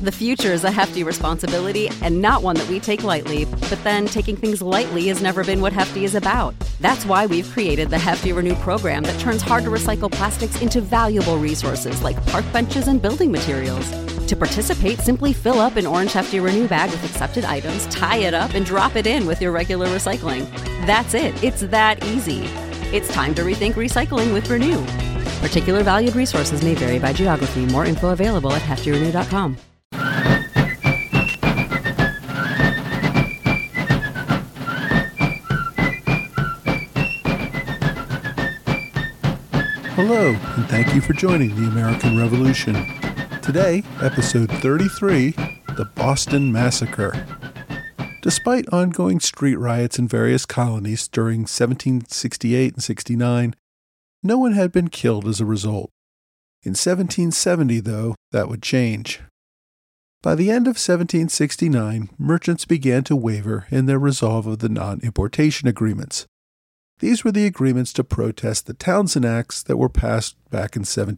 The future is a hefty responsibility and not one that we take lightly, but then taking things lightly has never been what Hefty is about. That's why we've created the Hefty Renew program that turns hard-to-recycle plastics into valuable resources like park benches and building materials. To participate, simply fill up an orange Hefty Renew bag with accepted items, tie it up, and drop it in with your regular recycling. That's it. It's that easy. It's time to rethink recycling with Renew. Particular valued resources may vary by geography. More info available at heftyrenew.com. Hello, and thank you for joining the American Revolution. Today, episode 33, The Boston Massacre. Despite ongoing street riots in various colonies during 1768 and 69, no one had been killed as a result. In 1770, though, that would change. By the end of 1769, merchants began to waver in their resolve of the non-importation agreements. These were the agreements to protest the Townshend Acts that were passed back in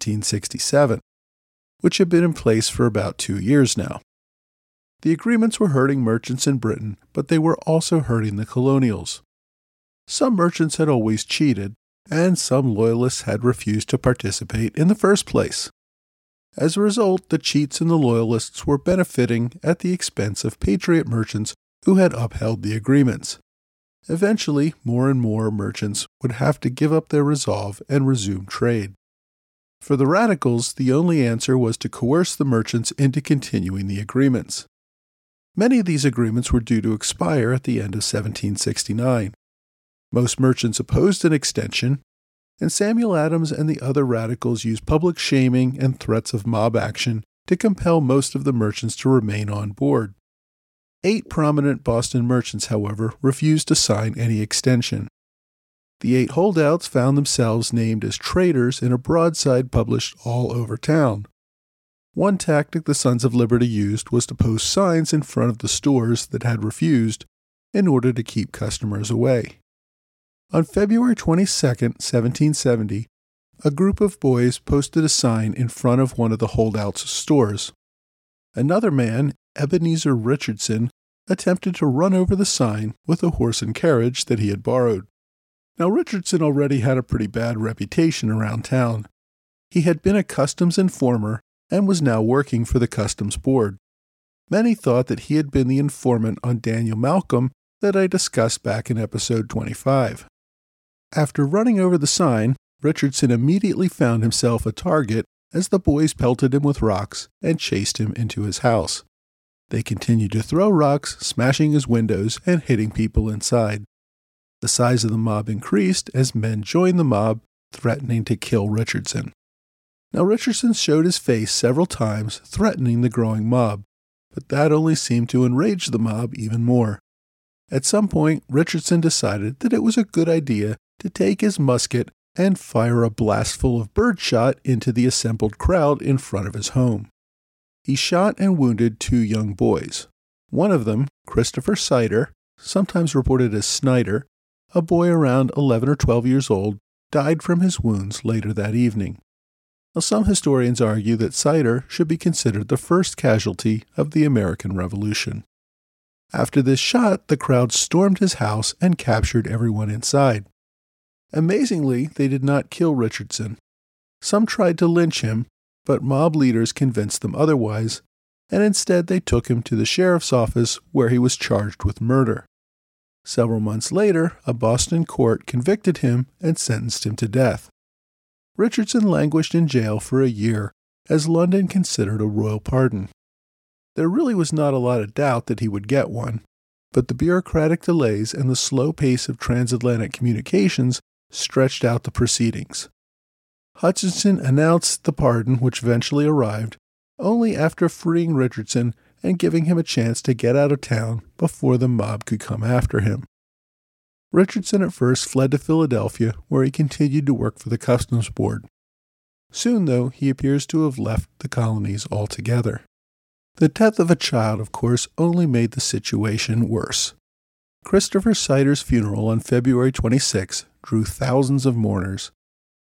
1767, which had been in place for about 2 years now. The agreements were hurting merchants in Britain, but they were also hurting the colonials. Some merchants had always cheated, and some loyalists had refused to participate in the first place. As a result, the cheats and the loyalists were benefiting at the expense of patriot merchants who had upheld the agreements. Eventually, more and more merchants would have to give up their resolve and resume trade. For the radicals, the only answer was to coerce the merchants into continuing the agreements. Many of these agreements were due to expire at the end of 1769. Most merchants opposed an extension, and Samuel Adams and the other radicals used public shaming and threats of mob action to compel most of the merchants to remain on board. 8 prominent Boston merchants, however, refused to sign any extension. The 8 holdouts found themselves named as traitors in a broadside published all over town. One tactic the Sons of Liberty used was to post signs in front of the stores that had refused in order to keep customers away. On February 22, 1770, a group of boys posted a sign in front of one of the holdouts' stores. Another man, Ebenezer Richardson, attempted to run over the sign with a horse and carriage that he had borrowed. Now, Richardson already had a pretty bad reputation around town. He had been a customs informer and was now working for the Customs Board. Many thought that he had been the informant on Daniel Malcolm that I discussed back in episode 25. After running over the sign, Richardson immediately found himself a target as the boys pelted him with rocks and chased him into his house. They continued to throw rocks, smashing his windows and hitting people inside. The size of the mob increased as men joined the mob, threatening to kill Richardson. Now, Richardson showed his face several times, threatening the growing mob, but that only seemed to enrage the mob even more. At some point, Richardson decided that it was a good idea to take his musket and fire a blastful of birdshot into the assembled crowd in front of his home. He shot and wounded 2 young boys. One of them, Christopher Sider, sometimes reported as Snyder, a boy around 11 or 12 years old, died from his wounds later that evening. Now, some historians argue that Sider should be considered the first casualty of the American Revolution. After this shot, the crowd stormed his house and captured everyone inside. Amazingly, they did not kill Richardson. Some tried to lynch him, but mob leaders convinced them otherwise, and instead they took him to the sheriff's office where he was charged with murder. Several months later, a Boston court convicted him and sentenced him to death. Richardson languished in jail for a year, as London considered a royal pardon. There really was not a lot of doubt that he would get one, but the bureaucratic delays and the slow pace of transatlantic communications stretched out the proceedings. Hutchinson announced the pardon, which eventually arrived, only after freeing Richardson and giving him a chance to get out of town before the mob could come after him. Richardson at first fled to Philadelphia, where he continued to work for the Customs Board. Soon, though, he appears to have left the colonies altogether. The death of a child, of course, only made the situation worse. Christopher Sider's funeral on February 26 drew thousands of mourners.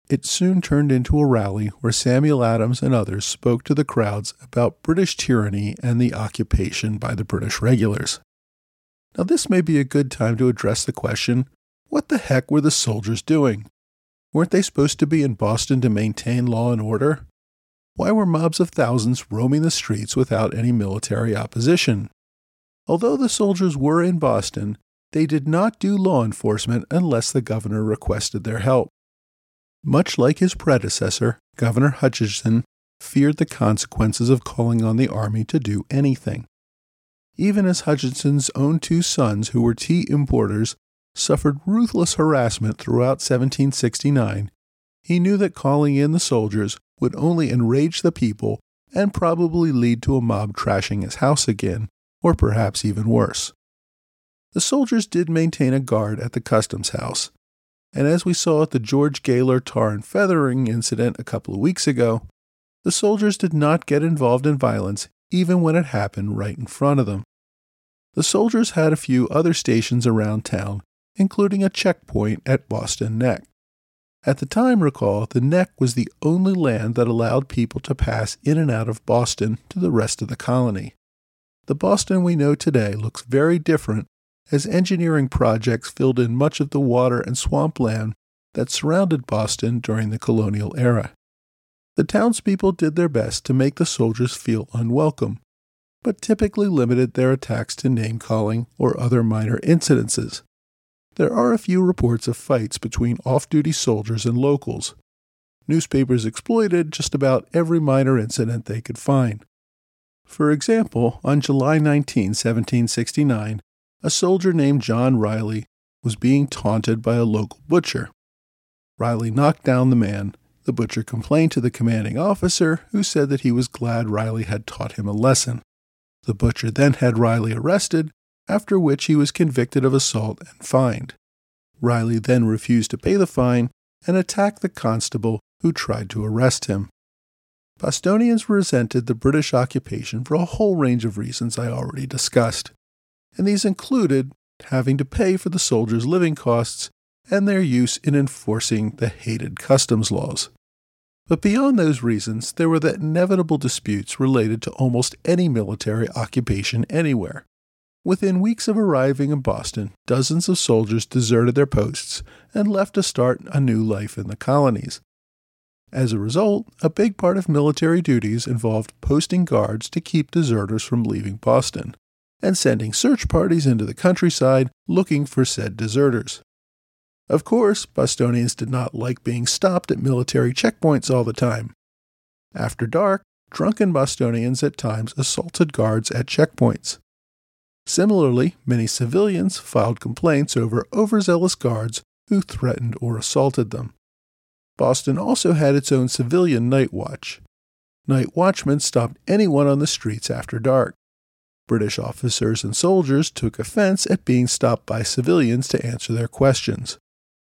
it soon turned into a rally where Samuel Adams and others spoke to the crowds about British tyranny and the occupation by the British regulars. Now, this may be a good time to address the question, what the heck were the soldiers doing? Weren't they supposed to be in Boston to maintain law and order? Why were mobs of thousands roaming the streets without any military opposition? Although the soldiers were in Boston, they did not do law enforcement unless the governor requested their help. Much like his predecessor, Governor Hutchinson feared the consequences of calling on the army to do anything. Even as Hutchinson's own two sons, who were tea importers, suffered ruthless harassment throughout 1769, he knew that calling in the soldiers would only enrage the people and probably lead to a mob trashing his house again, or perhaps even worse. The soldiers did maintain a guard at the customs house, and as we saw at the George Gaylor tar and feathering incident a couple of weeks ago, the soldiers did not get involved in violence even when it happened right in front of them. The soldiers had a few other stations around town, including a checkpoint at Boston Neck. At the time, recall, the Neck was the only land that allowed people to pass in and out of Boston to the rest of the colony. The Boston we know today looks very different as engineering projects filled in much of the water and swampland that surrounded Boston during the colonial era. The townspeople did their best to make the soldiers feel unwelcome, but typically limited their attacks to name-calling or other minor incidences. There are a few reports of fights between off-duty soldiers and locals. Newspapers exploited just about every minor incident they could find. For example, on July 19, 1769, a soldier named John Riley was being taunted by a local butcher. Riley knocked down the man. The butcher complained to the commanding officer, who said that he was glad Riley had taught him a lesson. The butcher then had Riley arrested, after which he was convicted of assault and fined. Riley then refused to pay the fine and attacked the constable who tried to arrest him. Bostonians resented the British occupation for a whole range of reasons I already discussed, and these included having to pay for the soldiers' living costs and their use in enforcing the hated customs laws. But beyond those reasons, there were the inevitable disputes related to almost any military occupation anywhere. Within weeks of arriving in Boston, dozens of soldiers deserted their posts and left to start a new life in the colonies. As a result, a big part of military duties involved posting guards to keep deserters from leaving Boston, and sending search parties into the countryside looking for said deserters. Of course, Bostonians did not like being stopped at military checkpoints all the time. After dark, drunken Bostonians at times assaulted guards at checkpoints. Similarly, many civilians filed complaints over overzealous guards who threatened or assaulted them. Boston also had its own civilian night watch. Night watchmen stopped anyone on the streets after dark. British officers and soldiers took offense at being stopped by civilians to answer their questions.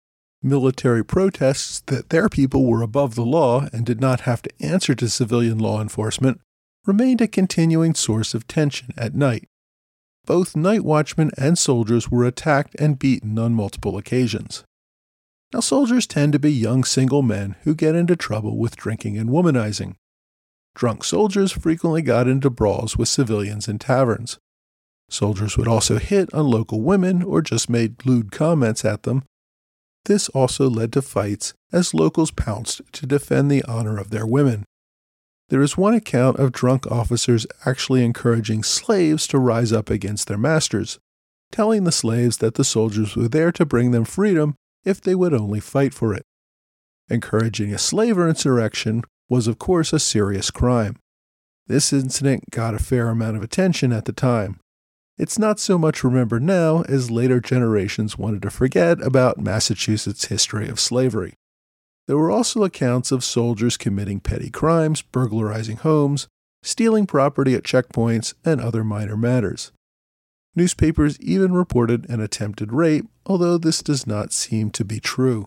Military protests that their people were above the law and did not have to answer to civilian law enforcement remained a continuing source of tension at night. Both night watchmen and soldiers were attacked and beaten on multiple occasions. Now, soldiers tend to be young single men who get into trouble with drinking and womanizing. Drunk soldiers frequently got into brawls with civilians in taverns. Soldiers would also hit on local women or just made lewd comments at them. This also led to fights as locals pounced to defend the honor of their women. There is one account of drunk officers actually encouraging slaves to rise up against their masters, telling the slaves that the soldiers were there to bring them freedom if they would only fight for it. Encouraging a slaver insurrection was, of course, a serious crime. This incident got a fair amount of attention at the time. It's not so much remembered now as later generations wanted to forget about Massachusetts' history of slavery. There were also accounts of soldiers committing petty crimes, burglarizing homes, stealing property at checkpoints, and other minor matters. Newspapers even reported an attempted rape, although this does not seem to be true.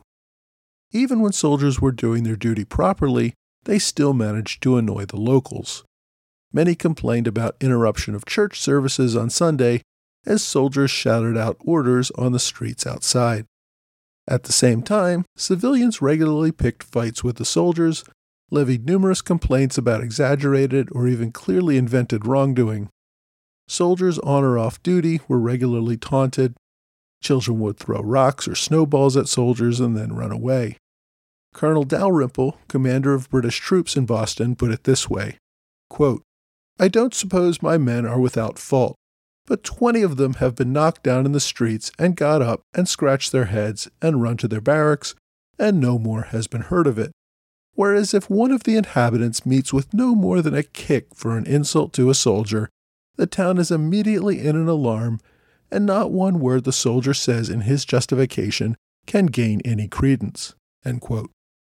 Even when soldiers were doing their duty properly, they still managed to annoy the locals. Many complained about interruption of church services on Sunday as soldiers shouted out orders on the streets outside. At the same time, civilians regularly picked fights with the soldiers, levied numerous complaints about exaggerated or even clearly invented wrongdoing. Soldiers on or off duty were regularly taunted. Children would throw rocks or snowballs at soldiers and then run away. Colonel Dalrymple, commander of British troops in Boston, put it this way, quote, "I don't suppose my men are without fault, but 20 of them have been knocked down in the streets and got up and scratched their heads and run to their barracks, and no more has been heard of it. Whereas if one of the inhabitants meets with no more than a kick for an insult to a soldier, the town is immediately in an alarm, and not one word the soldier says in his justification can gain any credence." End quote.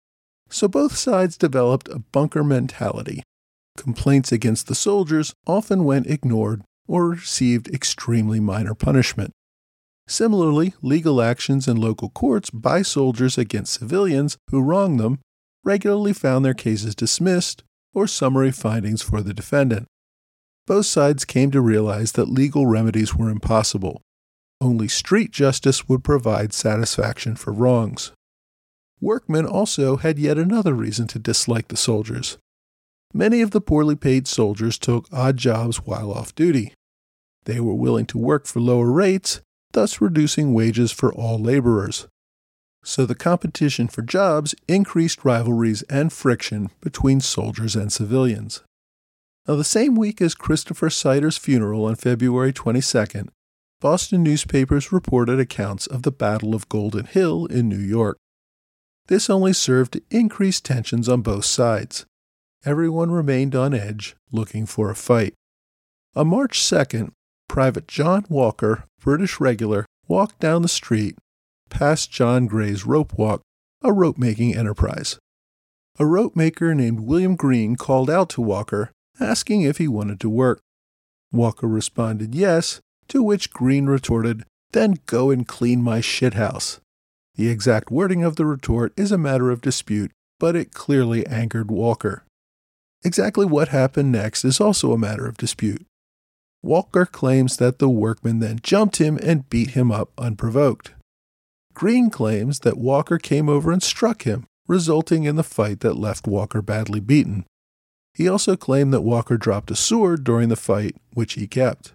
So both sides developed a bunker mentality. Complaints against the soldiers often went ignored or received extremely minor punishment. Similarly, legal actions in local courts by soldiers against civilians who wronged them regularly found their cases dismissed or summary findings for the defendant. Both sides came to realize that legal remedies were impossible. Only street justice would provide satisfaction for wrongs. Workmen also had yet another reason to dislike the soldiers. Many of the poorly paid soldiers took odd jobs while off duty. They were willing to work for lower rates, thus reducing wages for all laborers. So the competition for jobs increased rivalries and friction between soldiers and civilians. Now, the same week as Christopher Sider's funeral on February 22nd, Boston newspapers reported accounts of the Battle of Golden Hill in New York. This only served to increase tensions on both sides. Everyone remained on edge, looking for a fight. On March 2nd, Private John Walker, British regular, walked down the street past John Gray's rope walk, a rope-making enterprise. A rope maker named William Green called out to Walker, asking if he wanted to work. Walker responded yes, to which Green retorted, "Then go and clean my shithouse." The exact wording of the retort is a matter of dispute, but it clearly angered Walker. Exactly what happened next is also a matter of dispute. Walker claims that the workman then jumped him and beat him up unprovoked. Green claims that Walker came over and struck him, resulting in the fight that left Walker badly beaten. He also claimed that Walker dropped a sword during the fight, which he kept.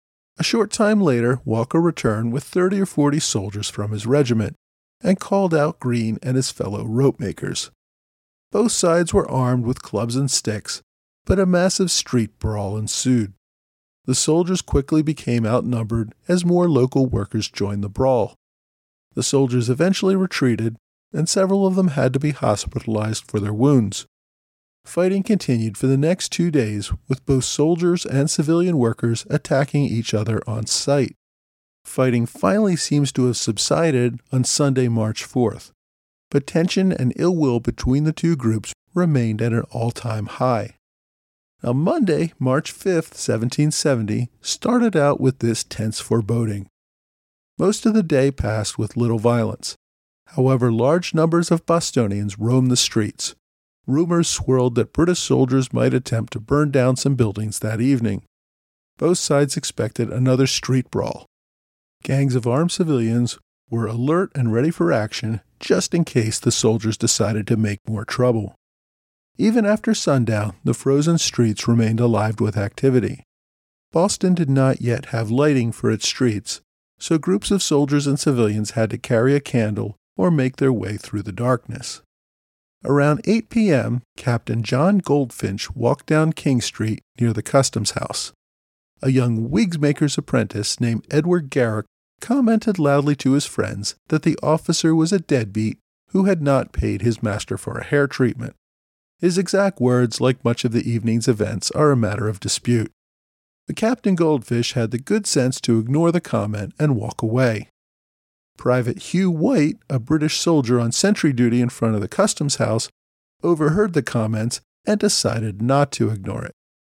A short time later, Walker returned with 30 or 40 soldiers from his regiment and called out Green and his fellow rope makers. Both sides were armed with clubs and sticks, but a massive street brawl ensued. The soldiers quickly became outnumbered as more local workers joined the brawl. The soldiers eventually retreated, and several of them had to be hospitalized for their wounds. Fighting continued for the next 2 days, with both soldiers and civilian workers attacking each other on sight. Fighting finally seems to have subsided on Sunday, March 4th, but tension and ill will between the two groups remained at an all-time high. Now, Monday, March 5th, 1770, started out with this tense foreboding. Most of the day passed with little violence. However, large numbers of Bostonians roamed the streets. Rumors swirled that British soldiers might attempt to burn down some buildings that evening. Both sides expected another street brawl. Gangs of armed civilians were alert and ready for action just in case the soldiers decided to make more trouble. Even after sundown, the frozen streets remained alive with activity. Boston did not yet have lighting for its streets, so groups of soldiers and civilians had to carry a candle or make their way through the darkness. Around 8 p.m., Captain John Goldfinch walked down King Street near the Customs House. A young wigsmaker's apprentice named Edward Garrick commented loudly to his friends that the officer was a deadbeat who had not paid his master for a hair treatment. His exact words, like much of the evening's events, are a matter of dispute. But Captain Goldfinch had the good sense to ignore the comment and walk away. Private Hugh White, a British soldier on sentry duty in front of the Customs House, overheard the comments and decided not to ignore it.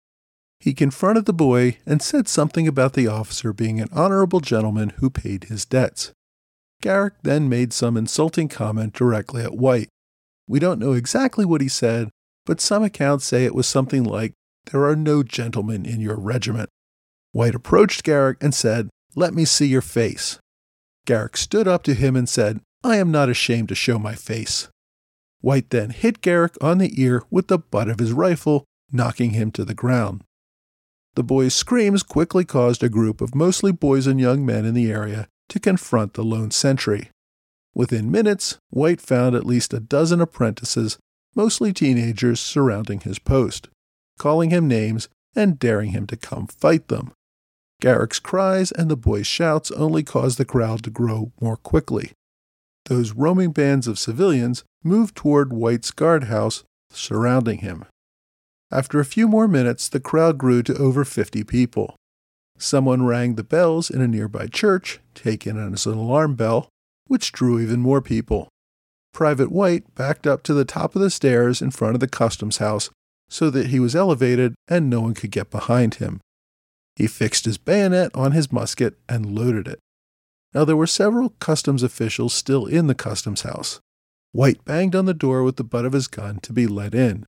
He confronted the boy and said something about the officer being an honorable gentleman who paid his debts. Garrick then made some insulting comment directly at White. We don't know exactly what he said, but some accounts say it was something like, "There are no gentlemen in your regiment." White approached Garrick and said, "Let me see your face." Garrick stood up to him and said, I am not ashamed to show my face." White then hit Garrick on the ear with the butt of his rifle, knocking him to the ground. The boy's screams quickly caused a group of mostly boys and young men in the area to confront the lone sentry. Within minutes, White found at least a dozen apprentices, mostly teenagers, surrounding his post, calling him names and daring him to come fight them. Garrick's cries and the boys' shouts only caused the crowd to grow more quickly. Those roaming bands of civilians moved toward White's guardhouse, surrounding him. After a few more minutes, the crowd grew to over 50 people. Someone rang the bells in a nearby church, taken as an alarm bell, which drew even more people. Private White backed up to the top of the stairs in front of the customs house so that he was elevated and no one could get behind him. He fixed his bayonet on his musket and loaded it. Now there were several customs officials still in the customs house. White banged on the door with the butt of his gun to be let in.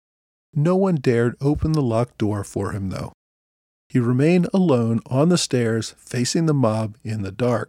No one dared open the locked door for him, though. He remained alone on the stairs, facing the mob in the dark.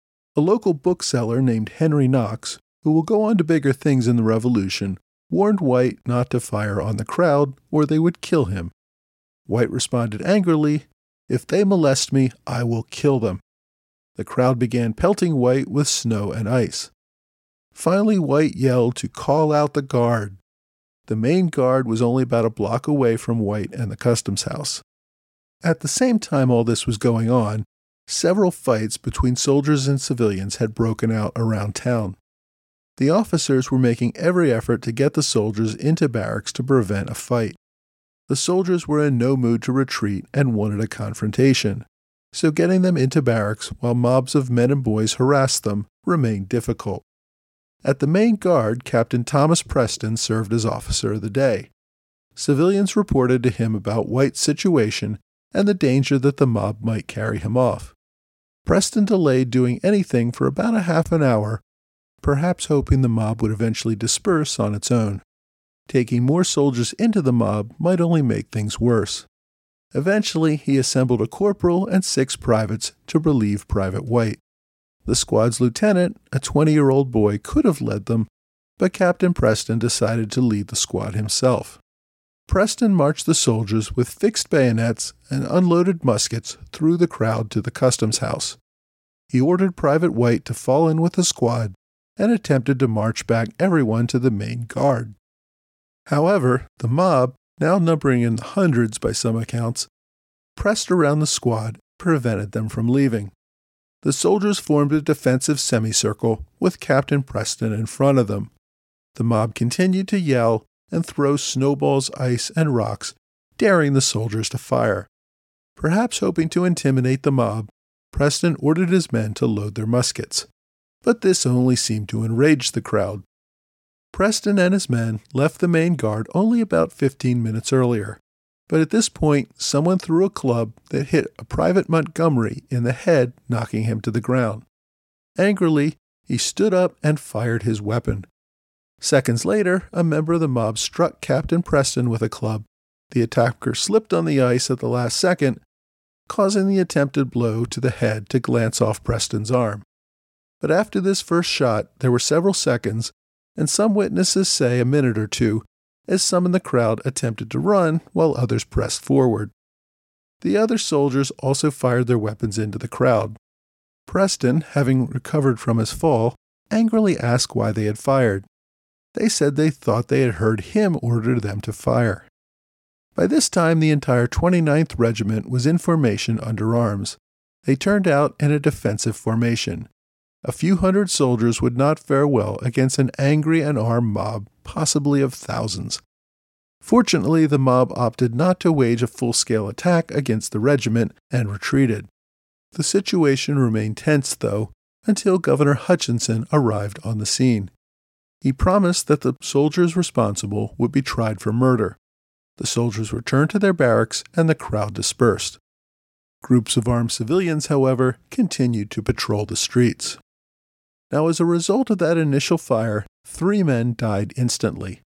A local bookseller named Henry Knox, who will go on to bigger things in the Revolution, warned White not to fire on the crowd or they would kill him. White responded angrily, "If they molest me, I will kill them." The crowd began pelting White with snow and ice. Finally, White yelled to call out the guard. The main guard was only about a block away from White and the customs house. At the same time all this was going on, several fights between soldiers and civilians had broken out around town. The officers were making every effort to get the soldiers into barracks to prevent a fight. The soldiers were in no mood to retreat and wanted a confrontation, so getting them into barracks while mobs of men and boys harassed them remained difficult. At the main guard, Captain Thomas Preston served as officer of the day. Civilians reported to him about White's situation and the danger that the mob might carry him off. Preston delayed doing anything for about a half an hour, perhaps hoping the mob would eventually disperse on its own. Taking more soldiers into the mob might only make things worse. Eventually, he assembled a corporal and 6 privates to relieve Private White. The squad's lieutenant, a 20-year-old boy, could have led them, but Captain Preston decided to lead the squad himself. Preston marched the soldiers with fixed bayonets and unloaded muskets through the crowd to the customs house. He ordered Private White to fall in with the squad and attempted to march back everyone to the main guard. However, the mob, now numbering in the hundreds by some accounts, pressed around the squad and prevented them from leaving. The soldiers formed a defensive semicircle with Captain Preston in front of them. The mob continued to yell and throw snowballs, ice, and rocks, daring the soldiers to fire. Perhaps hoping to intimidate the mob, Preston ordered his men to load their muskets. But this only seemed to enrage the crowd. Preston and his men left the main guard only about 15 minutes earlier, but at this point someone threw a club that hit a Private Montgomery in the head, knocking him to the ground. Angrily, he stood up and fired his weapon. Seconds later, a member of the mob struck Captain Preston with a club. The attacker slipped on the ice at the last second, causing the attempted blow to the head to glance off Preston's arm. But after this first shot, there were several seconds, and some witnesses say a minute or two, as some in the crowd attempted to run while others pressed forward. The other soldiers also fired their weapons into the crowd. Preston, having recovered from his fall, angrily asked why they had fired. They said they thought they had heard him order them to fire. By this time, the entire 29th Regiment was in formation under arms. They turned out in a defensive formation. A few hundred soldiers would not fare well against an angry and armed mob, possibly of thousands. Fortunately, the mob opted not to wage a full-scale attack against the regiment and retreated. The situation remained tense, though, until Governor Hutchinson arrived on the scene. He promised that the soldiers responsible would be tried for murder. The soldiers returned to their barracks and the crowd dispersed. Groups of armed civilians, however, continued to patrol the streets. Now, as a result of that initial fire, 3 men died instantly.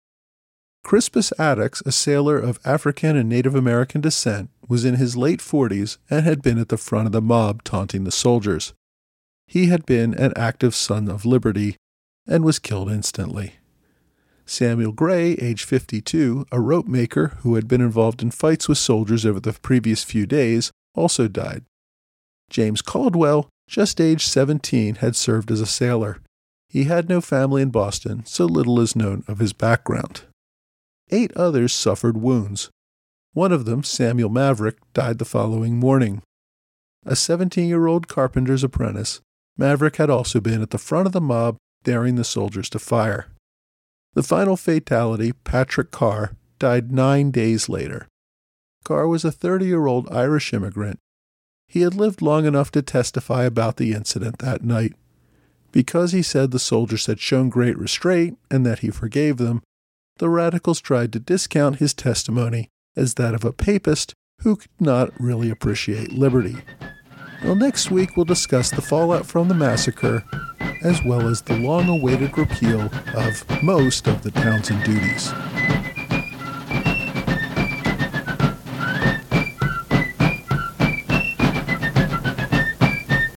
Crispus Attucks, a sailor of African and Native American descent, was in his late 40s and had been at the front of the mob taunting the soldiers. He had been an active Son of Liberty and was killed instantly. Samuel Gray, age 52, a rope maker who had been involved in fights with soldiers over the previous few days, also died. James Caldwell, just age 17, had served as a sailor. He had no family in Boston, so little is known of his background. 8 others suffered wounds. One of them, Samuel Maverick, died the following morning. A 17-year-old carpenter's apprentice, Maverick had also been at the front of the mob, daring the soldiers to fire. The final fatality, Patrick Carr, died 9 days later. Carr was a 30-year-old Irish immigrant. He had lived long enough to testify about the incident that night. Because he said the soldiers had shown great restraint and that he forgave them, the radicals tried to discount his testimony as that of a papist who could not really appreciate liberty. Well, next week we'll discuss the fallout from the massacre, as well as the long-awaited repeal of most of the Townsend duties.